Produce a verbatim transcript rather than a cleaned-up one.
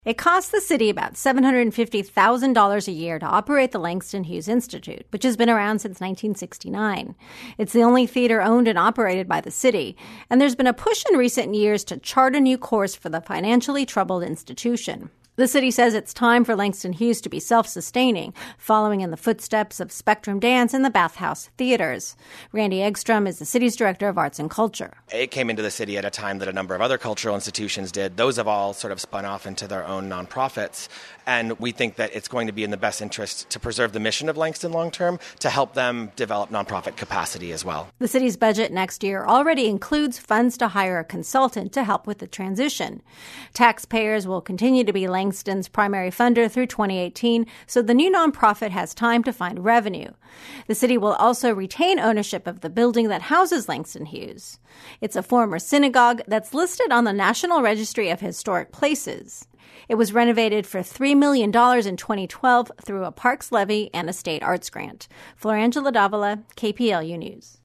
It costs the city about seven hundred fifty thousand dollars a year to operate the Langston Hughes Institute, which has been around since nineteen sixty-nine. It's the only theater owned and operated by the city, and there's been a push in recent years to chart a new course for the financially troubled institution. The city says it's time for Langston Hughes to be self-sustaining, following in the footsteps of Spectrum Dance and the Bathhouse Theaters. Randy Eggstrom is the city's director of arts and culture. It came into the city at a time that a number of other cultural institutions did. Those have all sort of spun off into their own nonprofits. And we think that it's going to be in the best interest to preserve the mission of Langston long-term, to help them develop nonprofit capacity as well. The city's budget next year already includes funds to hire a consultant to help with the transition. Taxpayers will continue to be Langston's primary funder through twenty eighteen, so the new nonprofit has time to find revenue. The city will also retain ownership of the building that houses Langston Hughes. It's a former synagogue that's listed on the National Registry of Historic Places. It was renovated for three million dollars in twenty twelve through a Parks levy and a state arts grant. Florangela Davila, K P L U News.